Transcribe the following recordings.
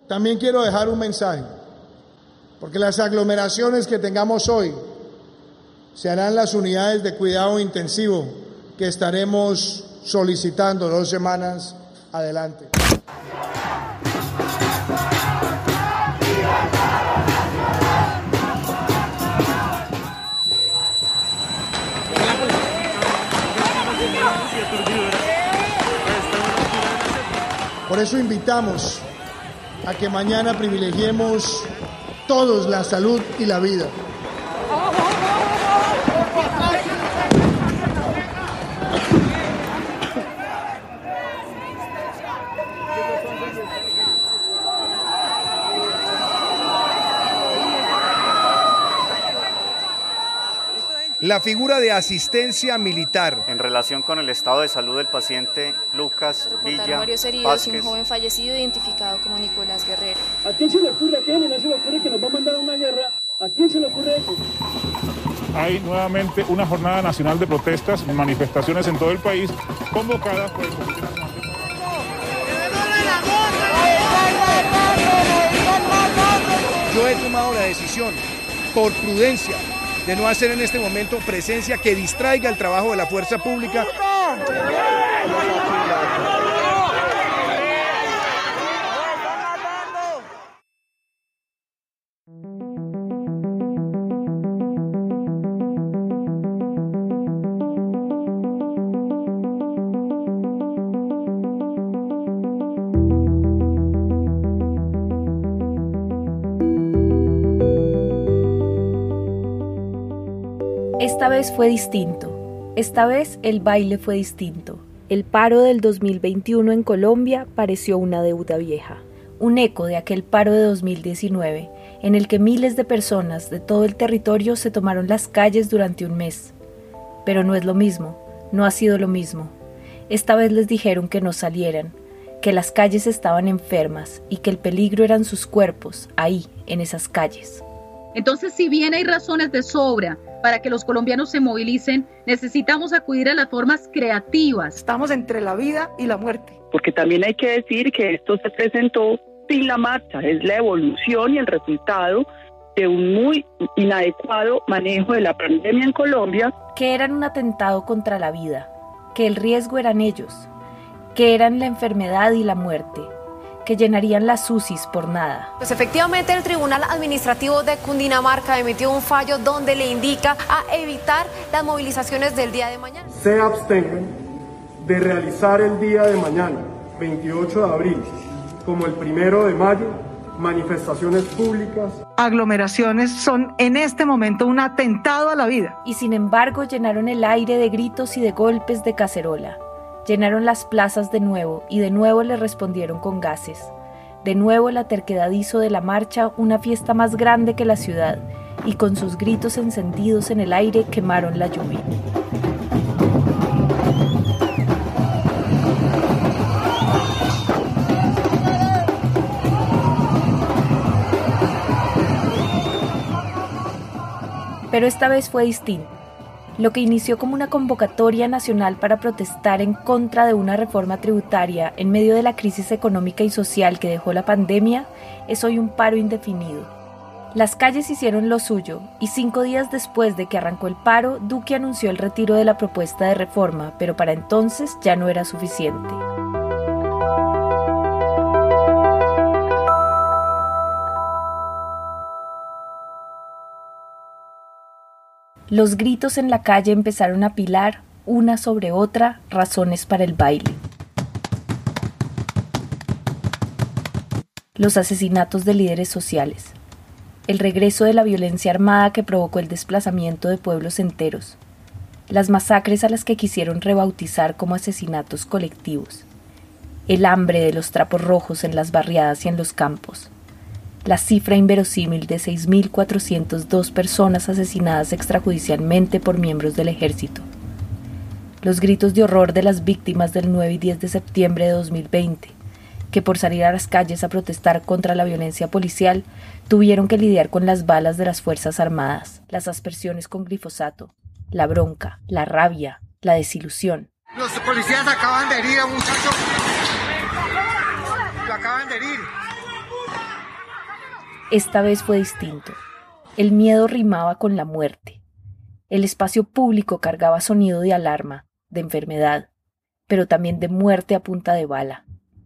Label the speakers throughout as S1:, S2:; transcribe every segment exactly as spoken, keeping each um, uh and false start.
S1: También quiero dejar un mensaje, porque las aglomeraciones que tengamos hoy se harán las unidades de cuidado intensivo que estaremos solicitando dos semanas adelante. Por eso invitamos a que mañana privilegiemos todos la salud y la vida.
S2: La figura de asistencia militar.
S3: En relación con el estado de salud del paciente Lucas Villa
S4: varios heridos Vázquez. Y un joven fallecido identificado como Nicolás Guerrero.
S5: ¿A quién se le ocurre, a quién no se le ocurre que nos va a mandar a una guerra? ¿A quién se le ocurre eso?
S6: Hay nuevamente una jornada nacional de protestas, manifestaciones en todo el país, convocadas por el Comité Nacional de Protestas.
S2: Yo he tomado la decisión, por prudencia, de no hacer en este momento presencia que distraiga el trabajo de la fuerza pública.
S7: Esta vez fue distinto. Esta vez el baile fue distinto. El paro del dos mil veintiuno en Colombia pareció una deuda vieja, un eco de aquel paro de dos mil diecinueve, en el que miles de personas de todo el territorio se tomaron las calles durante un mes. Pero no es lo mismo, no ha sido lo mismo. Esta vez les dijeron que no salieran, que las calles estaban enfermas y que el peligro eran sus cuerpos, ahí, en esas calles.
S8: Entonces, si bien hay razones de sobra para que los colombianos se movilicen, necesitamos acudir a las formas creativas.
S9: Estamos entre la vida y la muerte.
S10: Porque también hay que decir que esto se presentó sin la marcha, es la evolución y el resultado de un muy inadecuado manejo de la pandemia en Colombia.
S7: Que eran un atentado contra la vida, que el riesgo eran ellos, que eran la enfermedad y la muerte, que llenarían las U C Is por nada.
S4: Pues efectivamente el Tribunal Administrativo de Cundinamarca emitió un fallo donde le indica a evitar las movilizaciones del día de mañana.
S11: Se abstengan de realizar el día de mañana, veintiocho de abril, como el primero de mayo, manifestaciones públicas.
S9: Aglomeraciones son en este momento un atentado a la vida.
S7: Y sin embargo llenaron el aire de gritos y de golpes de cacerola. Llenaron las plazas de nuevo y de nuevo le respondieron con gases. De nuevo la terquedad hizo de la marcha una fiesta más grande que la ciudad y con sus gritos encendidos en el aire quemaron la lluvia. Pero esta vez fue distinto. Lo que inició como una convocatoria nacional para protestar en contra de una reforma tributaria en medio de la crisis económica y social que dejó la pandemia, es hoy un paro indefinido. Las calles hicieron lo suyo y cinco días después de que arrancó el paro, Duque anunció el retiro de la propuesta de reforma, pero para entonces ya no era suficiente. Los gritos en la calle empezaron a apilar, una sobre otra, razones para el baile. Los asesinatos de líderes sociales. El regreso de la violencia armada que provocó el desplazamiento de pueblos enteros. Las masacres a las que quisieron rebautizar como asesinatos colectivos. El hambre de los trapos rojos en las barriadas y en los campos. La cifra inverosímil de seis mil cuatrocientas dos personas asesinadas extrajudicialmente por miembros del ejército. Los gritos de horror de las víctimas del nueve y diez de septiembre de dos mil veinte, que por salir a las calles a protestar contra la violencia policial, tuvieron que lidiar con las balas de las Fuerzas Armadas, las aspersiones con glifosato, la bronca, la rabia, la desilusión.
S12: Los policías acaban de herir a un muchacho. Lo acaban de herir.
S7: Esta vez fue distinto. El miedo rimaba con la muerte. El espacio público cargaba sonido de alarma, de enfermedad, pero también de muerte a punta de bala.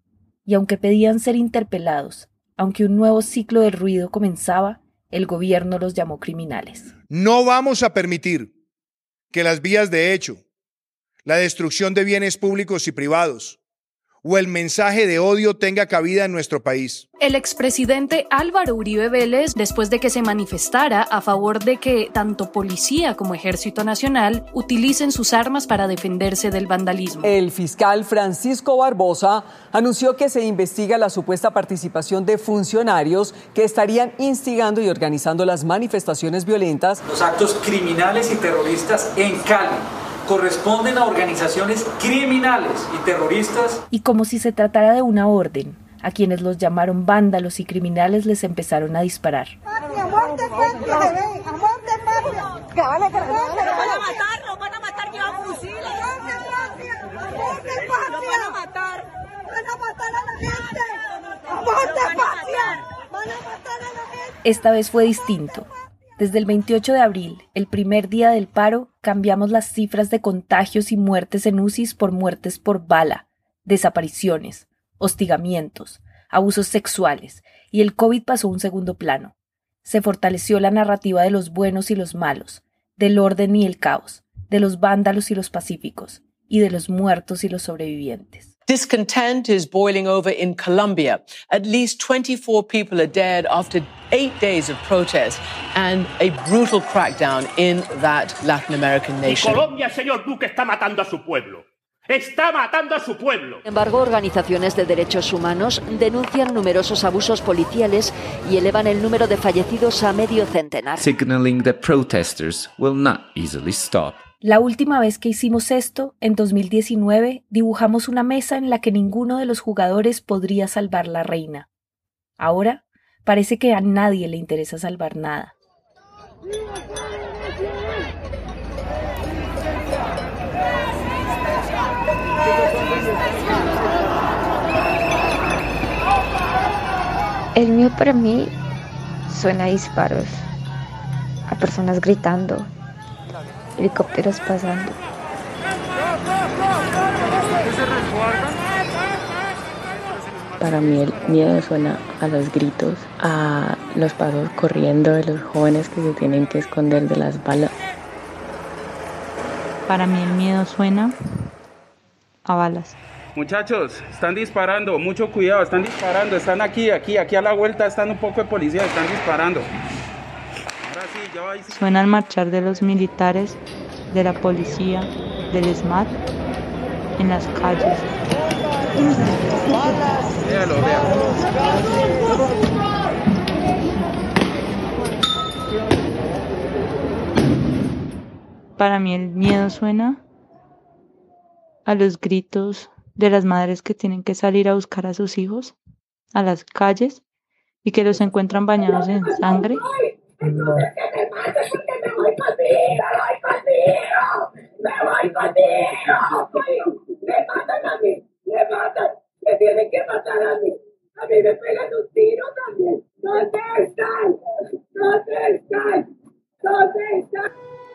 S7: Y aunque pedían ser interpelados, aunque un nuevo ciclo de ruido comenzaba, el gobierno los llamó criminales.
S2: No vamos a permitir que las vías de hecho, la destrucción de bienes públicos y privados o el mensaje de odio tenga cabida en nuestro país.
S12: El expresidente Álvaro Uribe Vélez, después de que se manifestara a favor de que tanto policía como Ejército Nacional utilicen sus armas para defenderse del vandalismo.
S13: El fiscal Francisco Barbosa anunció que se investiga la supuesta participación de funcionarios que estarían instigando y organizando las manifestaciones violentas.
S14: Los actos criminales y terroristas en Cali corresponden a organizaciones criminales y terroristas.
S7: Y como si se tratara de una orden, a quienes los llamaron vándalos y criminales les empezaron a disparar.
S15: ¡Amor de patria, bebé! ¡Amor de patria! ¡Que vale, que vale! ¡Nos van a matar! ¡Nos van a matar! ¡Llevan fusiles! ¡Amor de patria! ¡Amor de patria! ¡Nos van a matar! ¡Van a matar a la gente! ¡Amor de patria! ¡Van a matar a la gente!
S7: Esta vez fue distinto. Desde el veintiocho de abril, el primer día del paro, cambiamos las cifras de contagios y muertes en U C Is por muertes por bala, desapariciones, hostigamientos, abusos sexuales, y el COVID pasó a un segundo plano. Se fortaleció la narrativa de los buenos y los malos, del orden y el caos, de los vándalos y los pacíficos, y de los muertos y los sobrevivientes.
S16: Discontent is boiling over in Colombia. At least twenty-four people are dead after eight days of protest and a brutal crackdown in that Latin American nation.
S17: Y Colombia, señor Duque, está matando a su pueblo. ¡Está matando a su pueblo!
S18: Sin embargo, organizaciones de derechos humanos denuncian numerosos abusos policiales y elevan el número de fallecidos a medio centenar.
S19: Signaling that protesters will not easily stop.
S7: La última vez que hicimos esto, en dos mil diecinueve, dibujamos una mesa en la que ninguno de los jugadores podría salvar la reina. Ahora, parece que a nadie le interesa salvar nada.
S20: El mío para mí suena a disparos, a personas gritando, helicópteros pasando.
S21: Para mí el miedo suena a los gritos, a los pasos corriendo de los jóvenes que se tienen que esconder de las balas.
S22: Para mí el miedo suena a balas.
S23: Muchachos, están disparando, mucho cuidado, están disparando, están aquí, aquí, aquí a la vuelta, están un poco de policía, están disparando. Ahora sí, ya va.
S22: Suena el marchar de los militares, de la policía, del S M A T en las calles.
S23: Véalo, véalo.
S22: Para mí el miedo suena a los gritos de las madres que tienen que salir a buscar a sus hijos a las calles y que los encuentran bañados en sangre.
S15: Me voy contigo. Me matan a mí, me matan, me tienen que matar a mí. A mí me pegan un tiro también. ¿Dónde están? ¿Dónde están? ¿Dónde están?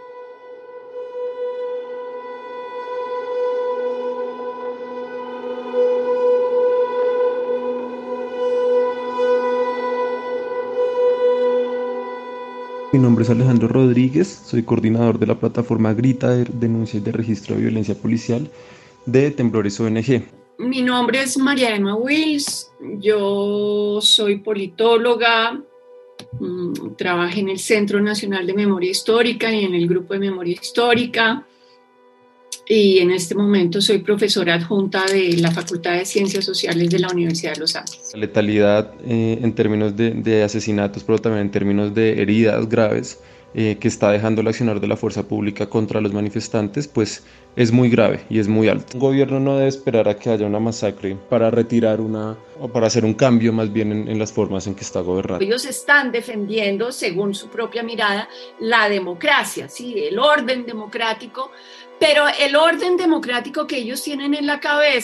S24: Mi nombre es Alejandro Rodríguez, soy coordinador de la plataforma Grita de denuncia y de registro de violencia policial de Temblores O N G.
S25: Mi nombre es María Emma Wills, yo soy politóloga, mmm, trabajé en el Centro Nacional de Memoria Histórica y en el Grupo de Memoria Histórica y en este momento soy profesora adjunta de la Facultad de Ciencias Sociales de la Universidad de Los Ángeles.
S24: La letalidad eh, en términos de, de asesinatos, pero también en términos de heridas graves eh, que está dejando el accionar de la fuerza pública contra los manifestantes, pues es muy grave y es muy alto. Un gobierno no debe esperar a que haya una masacre para retirar una, o para hacer un cambio más bien en, en las formas en que está gobernando.
S25: Ellos están defendiendo, según su propia mirada, la democracia, ¿sí? El orden democrático, pero el orden democrático que ellos tienen en la cabeza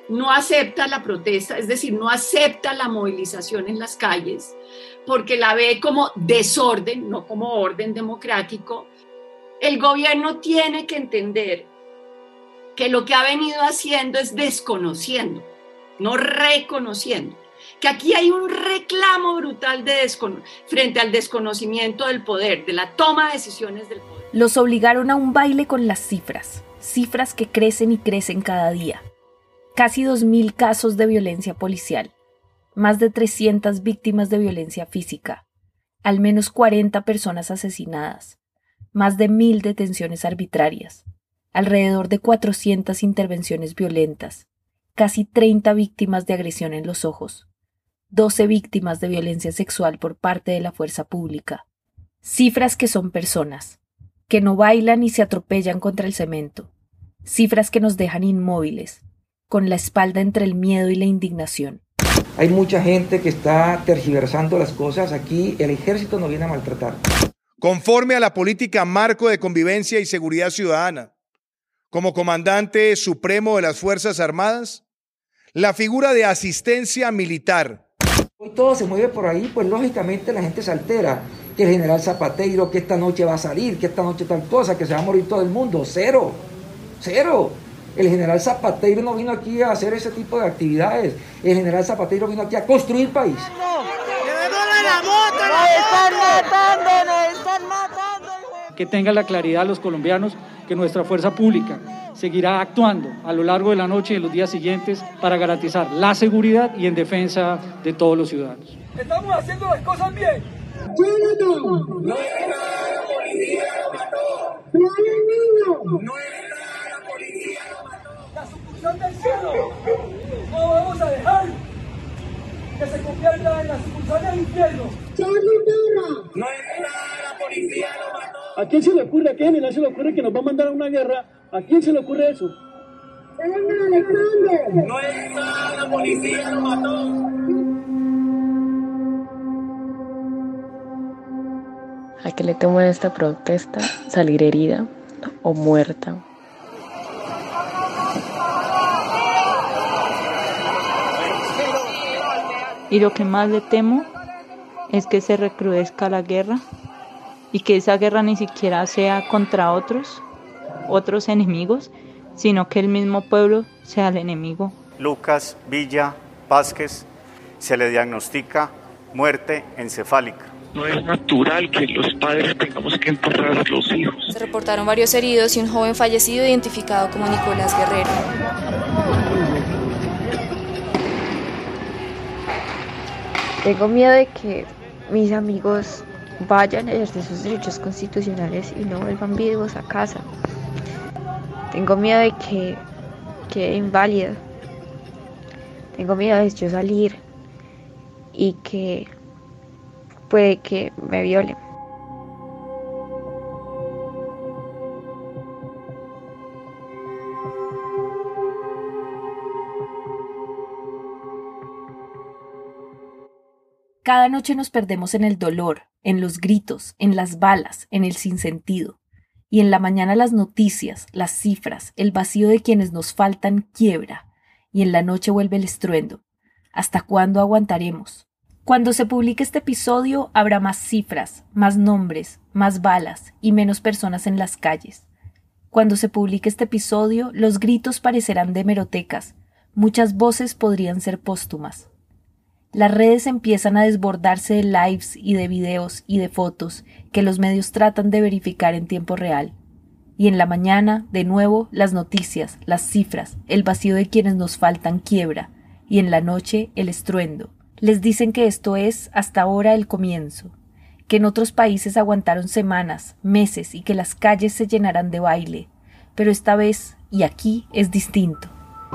S25: no acepta la protesta, es decir, no acepta la movilización en las calles, porque la ve como desorden, no como orden democrático. El gobierno tiene que entender que lo que ha venido haciendo es desconociendo, no reconociendo, que aquí hay un reclamo brutal de descono- frente al desconocimiento del poder, de la toma de decisiones del poder.
S7: Los obligaron a un baile con las cifras, cifras que crecen y crecen cada día. Casi dos mil casos de violencia policial, más de trescientas víctimas de violencia física, al menos cuarenta personas asesinadas, más de mil detenciones arbitrarias, alrededor de cuatrocientas intervenciones violentas, casi treinta víctimas de agresión en los ojos, doce víctimas de violencia sexual por parte de la fuerza pública. Cifras que son personas, que no bailan y se atropellan contra el cemento. Cifras que nos dejan inmóviles, con la espalda entre el miedo y la indignación.
S1: Hay mucha gente que está tergiversando las cosas. Aquí el ejército no viene a maltratar.
S2: Conforme a la política marco de convivencia y seguridad ciudadana, como comandante supremo de las Fuerzas Armadas, la figura de asistencia militar.
S1: Hoy todo se mueve por ahí, pues lógicamente la gente se altera. Que el general Zapateiro, que esta noche va a salir, que esta noche tal cosa, que se va a morir todo el mundo. Cero, cero. El general Zapateiro no vino aquí a hacer ese tipo de actividades. El general Zapateiro vino aquí a construir país.
S14: Que tengan la claridad los colombianos que nuestra fuerza pública seguirá actuando a lo largo de la noche y de los días siguientes para garantizar la seguridad y en defensa de todos los ciudadanos.
S15: Estamos haciendo las cosas bien. No es nada, la policía lo mató. No es niño. No es nada, la policía lo mató. La sucursal del cielo. No vamos a dejar que se convierta en la sucursal del infierno. No es nada, la policía lo mató.
S3: ¿A quién se le ocurre, a qué general se le ocurre que nos va a mandar a una guerra? ¿A quién se le ocurre eso?
S15: No es nada, la policía lo mató.
S21: ¿A qué le temo en esta protesta? Salir herida o muerta.
S22: Y lo que más le temo es que se recrudezca la guerra y que esa guerra ni siquiera sea contra otros, otros enemigos, sino que el mismo pueblo sea el enemigo.
S5: Lucas Villa Vázquez se le diagnostica muerte encefálica.
S6: No es natural que los padres tengamos que enterrar a los hijos.
S8: Se reportaron varios heridos y un joven fallecido identificado como Nicolás Guerrero.
S20: Tengo miedo de que mis amigos vayan a ejercer sus derechos constitucionales y no vuelvan vivos a casa. Tengo miedo de que quede inválida. Tengo miedo de yo salir y que puede que me violen.
S7: Cada noche nos perdemos en el dolor, en los gritos, en las balas, en el sinsentido. Y en la mañana las noticias, las cifras, el vacío de quienes nos faltan quiebra. Y en la noche vuelve el estruendo. ¿Hasta cuándo aguantaremos? Cuando se publique este episodio habrá más cifras, más nombres, más balas y menos personas en las calles. Cuando se publique este episodio, los gritos parecerán de hemerotecas, muchas voces podrían ser póstumas. Las redes empiezan a desbordarse de lives y de videos y de fotos que los medios tratan de verificar en tiempo real. Y en la mañana, de nuevo, las noticias, las cifras, el vacío de quienes nos faltan quiebra, y en la noche el estruendo. Les dicen que esto es, hasta ahora, el comienzo, que en otros países aguantaron semanas, meses y que las calles se llenarán de baile, pero esta vez, y aquí, es distinto.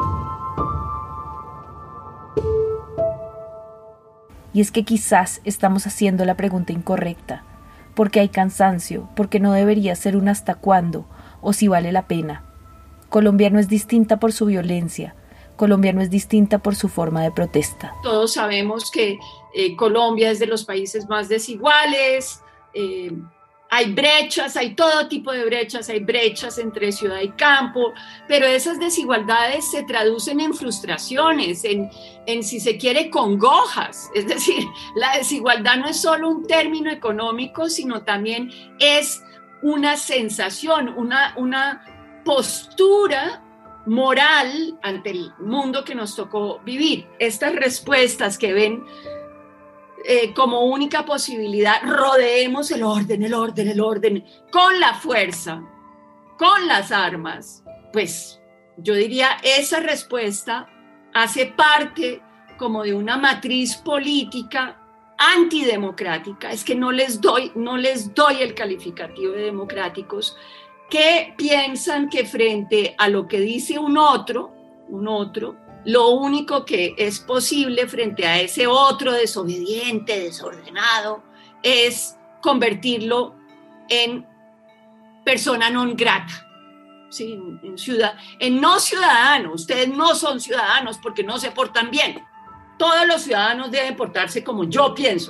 S7: Y es que quizás estamos haciendo la pregunta incorrecta, porque hay cansancio, porque no debería ser un hasta cuándo, o si vale la pena. Colombia no es distinta por su violencia, Colombia no es distinta por su forma de protesta.
S25: Todos sabemos que eh, Colombia es de los países más desiguales, eh, Hay brechas, hay todo tipo de brechas, hay brechas entre ciudad y campo, pero esas desigualdades se traducen en frustraciones, en, en si se quiere, congojas. Es decir, la desigualdad no es solo un término económico, sino también es una sensación, una, una postura moral ante el mundo que nos tocó vivir. Estas respuestas que ven Eh, como única posibilidad, rodeemos el orden, el orden, el orden, con la fuerza, con las armas, pues yo diría esa respuesta hace parte como de una matriz política antidemocrática. Es que no les doy, no les doy el calificativo de democráticos, que piensan que frente a lo que dice un otro, un otro, lo único que es posible frente a ese otro desobediente, desordenado, es convertirlo en persona non grata, ¿sí? en, ciudad, en no ciudadano. Ustedes no son ciudadanos porque no se portan bien. Todos los ciudadanos deben portarse como yo pienso.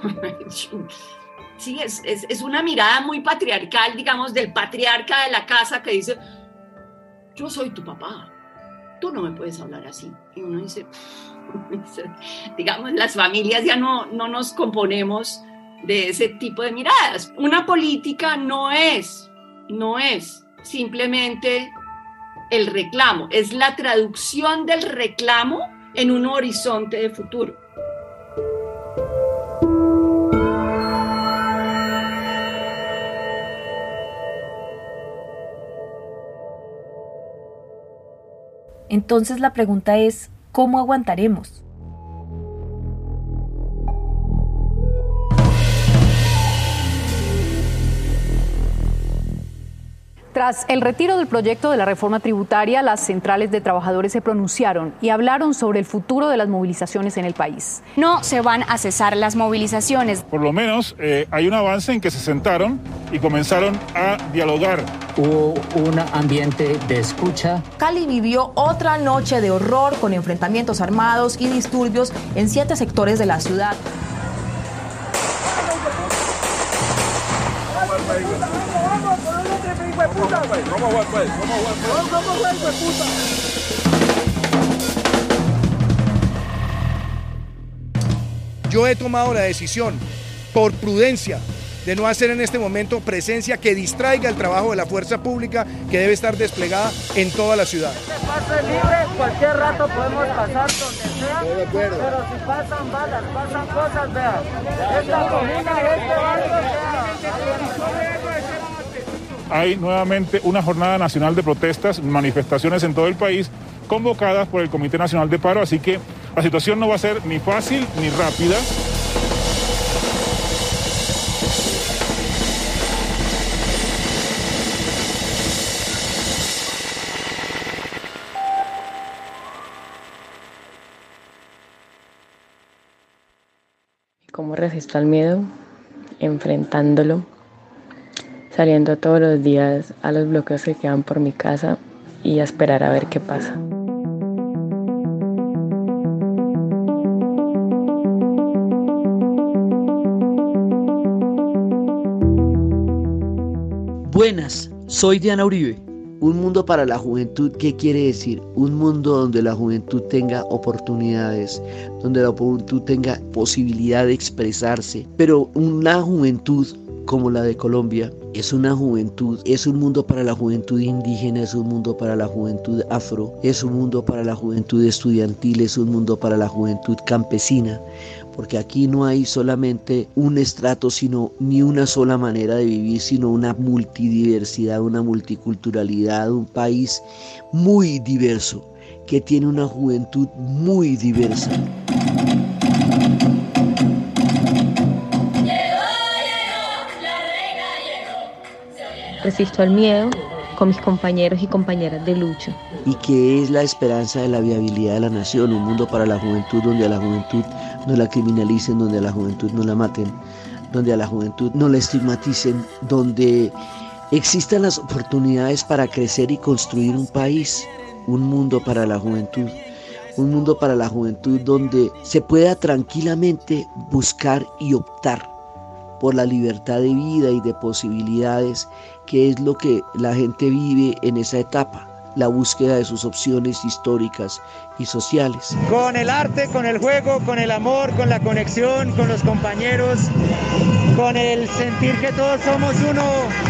S25: Sí, es, es, es una mirada muy patriarcal, digamos, del patriarca de la casa que dice, yo soy tu papá, tú no me puedes hablar así. Y uno dice, digamos, las familias ya no, no nos componemos de ese tipo de miradas. Una política no es, no es simplemente el reclamo, es la traducción del reclamo en un horizonte de futuro.
S7: Entonces la pregunta es, ¿cómo aguantaremos?
S4: Tras el retiro del proyecto de la reforma tributaria, las centrales de trabajadores se pronunciaron y hablaron sobre el futuro de las movilizaciones en el país.
S9: No se van a cesar las movilizaciones.
S10: Por lo menos eh, hay un avance en que se sentaron y comenzaron a dialogar.
S11: Hubo un ambiente de escucha.
S12: Cali vivió otra noche de horror con enfrentamientos armados y disturbios en siete sectores de la ciudad.
S2: Yo he tomado la decisión, por prudencia, de no hacer en este momento presencia que distraiga el trabajo de la fuerza pública que debe estar desplegada en toda la ciudad.
S26: Este paso es libre, cualquier rato podemos pasar donde sea, pero si pasan balas, pasan cosas, vean. Esta comuna, este barrio, vean.
S10: Hay nuevamente una jornada nacional de protestas, manifestaciones en todo el país, convocadas por el Comité Nacional de Paro, así que la situación no va a ser ni fácil ni rápida.
S21: ¿Cómo resisto al miedo? Enfrentándolo, saliendo todos los días a los bloqueos que quedan por mi casa y a esperar a ver qué pasa.
S27: Buenas, soy Diana Uribe. Un mundo para la juventud, ¿qué quiere decir? Un mundo donde la juventud tenga oportunidades, donde la juventud tenga posibilidad de expresarse, pero una juventud como la de Colombia es una juventud, es un mundo para la juventud indígena, es un mundo para la juventud afro, es un mundo para la juventud estudiantil, es un mundo para la juventud campesina, porque aquí no hay solamente un estrato, sino ni una sola manera de vivir, sino una multidiversidad, una multiculturalidad, un país muy diverso, que tiene una juventud muy diversa.
S21: Resisto al miedo con mis compañeros y compañeras de lucha.
S27: Y que es la esperanza de la viabilidad de la nación, un mundo para la juventud donde a la juventud no la criminalicen, donde a la juventud no la maten, donde a la juventud no la estigmaticen, donde existan las oportunidades para crecer y construir un país, un mundo para la juventud, un mundo para la juventud donde se pueda tranquilamente buscar y optar por la libertad de vida y de posibilidades, que es lo que la gente vive en esa etapa, la búsqueda de sus opciones históricas y sociales.
S13: Con el arte, con el juego, con el amor, con la conexión, con los compañeros, con el sentir que todos somos uno,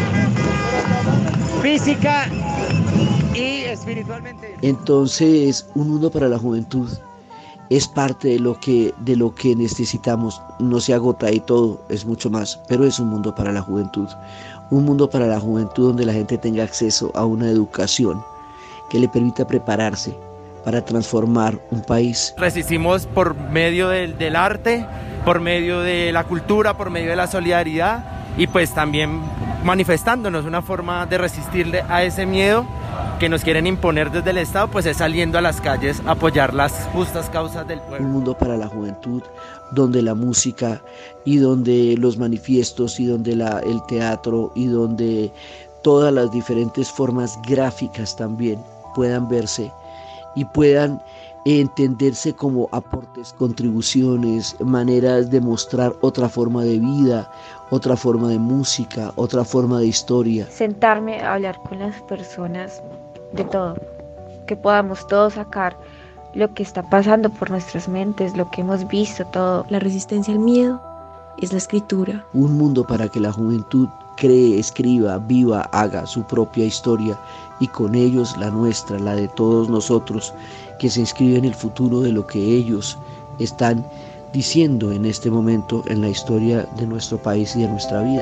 S13: física y espiritualmente.
S27: Entonces, un mundo para la juventud es parte de lo que, de lo que necesitamos. No se agota ahí todo, es mucho más, pero es un mundo para la juventud. Un mundo para la juventud donde la gente tenga acceso a una educación que le permita prepararse para transformar un país.
S16: Resistimos por medio del, del arte, por medio de la cultura, por medio de la solidaridad y pues también manifestándonos. Una forma de resistirle a ese miedo que nos quieren imponer desde el Estado, pues es saliendo a las calles a apoyar las justas causas del pueblo.
S27: Un mundo para la juventud donde la música y donde los manifiestos y donde la, el teatro y donde todas las diferentes formas gráficas también puedan verse y puedan entenderse como aportes, contribuciones, maneras de mostrar otra forma de vida, otra forma de música, otra forma de historia.
S20: Sentarme a hablar con las personas de todo, que podamos todos sacar lo que está pasando por nuestras mentes, lo que hemos visto, todo.
S17: La resistencia al miedo es la escritura.
S27: Un mundo para que la juventud cree, escriba, viva, haga su propia historia y con ellos la nuestra, la de todos nosotros, que se inscribe en el futuro de lo que ellos están diciendo en este momento en la historia de nuestro país y de nuestra vida.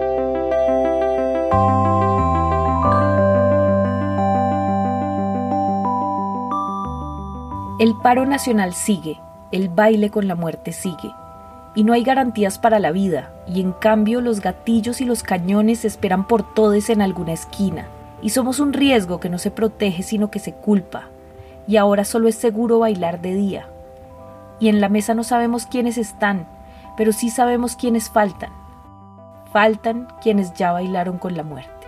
S7: El paro nacional sigue, el baile con la muerte sigue. Y no hay garantías para la vida, y en cambio los gatillos y los cañones esperan por todos en alguna esquina. Y somos un riesgo que no se protege sino que se culpa. Y ahora solo es seguro bailar de día. Y en la mesa no sabemos quiénes están, pero sí sabemos quiénes faltan. Faltan quienes ya bailaron con la muerte.